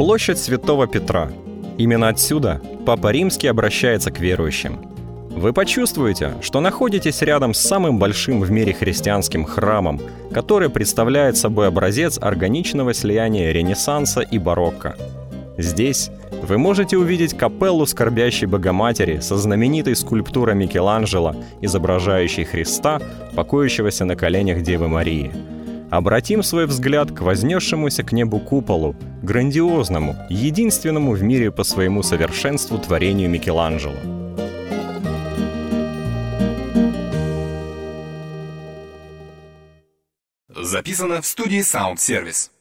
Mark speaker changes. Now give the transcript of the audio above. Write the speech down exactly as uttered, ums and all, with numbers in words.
Speaker 1: Площадь Святого Петра. Именно отсюда Папа Римский обращается к верующим. Вы почувствуете, что находитесь рядом с самым большим в мире христианским храмом, который представляет собой образец органичного слияния Ренессанса и барокко. Здесь вы можете увидеть капеллу скорбящей Богоматери со знаменитой скульптурой Микеланджело, изображающей Христа, покоящегося на коленях Девы Марии. Обратим свой взгляд к вознесшемуся к небу куполу, грандиозному, единственному в мире по своему совершенству творению Микеланджело.
Speaker 2: Записано в студии Sound Service.